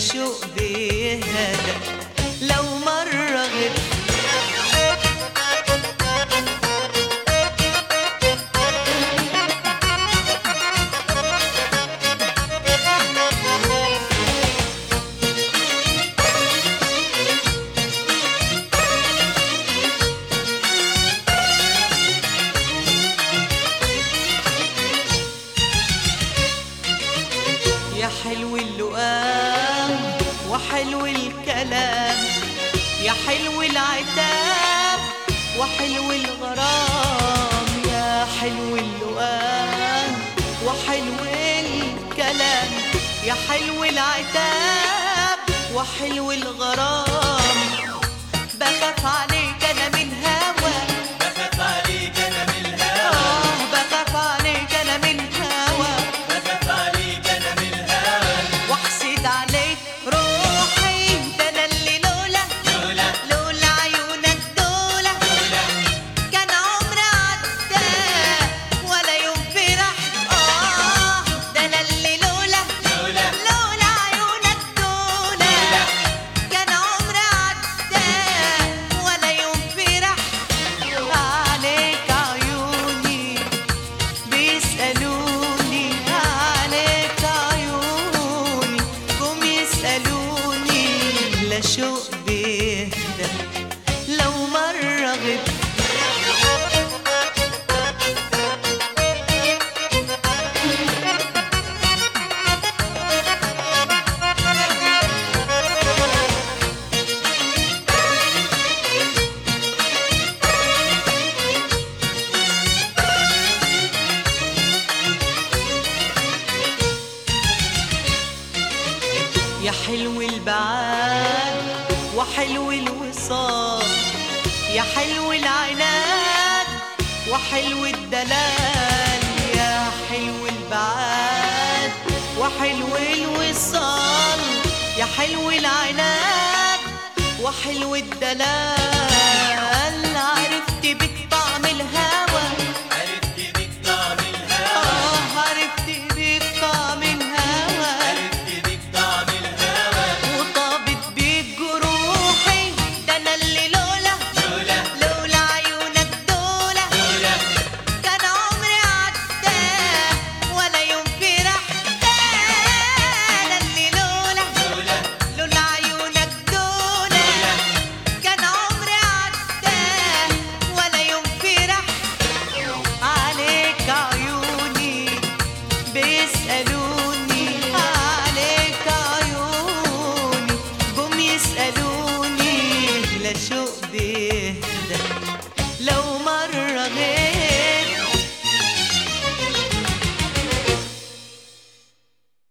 شوق بيهدى لو مرة غبت. يا حلو اللقام وحلو الكلام، يا حلو العتاب وحلو الغرام، يا حلو اللقام وحلو الكلام، يا حلو العتاب وحلو الغرام. بخاف عليك انا من هوا، بخاف عليك انا من الهوى، بخاف عليك انا من هوا، بخاف عليك انا من الهوى، واحسد عليك روحي ده انا اللي لولا لولا عيونك دولة كان عمري عدى ولا يوم فرح. ده انا اللي لولا عيونك دولة كان عمري عدى ولا يوم فرح. عليك عيوني بيسألوني، عليك عيوني جم يسألوني، لا شوق بيهدى لو مرة غبت. يا حلو البعاد وحلو الوصال، يا حلو العناد وحلو الدلال، يا حلو البعاد وحلو الوصال، يا حلو العناد وحلو الدلال. عرفت بك طعم الهوى، عرفت بك طعم الهوى، عرفت بك طعم الهوى، عرفت بك طعم الهوى، وطابت بيك جروحي ده انا اللي لولا عيونك دولة كان عمري عدى ولا يوم فرح. ده انا اللي لولا عيونك دولة كان عمري عدى ولا يوم فرح. عليك عيوني بيسألوني، عليك عيوني جم يسألوني،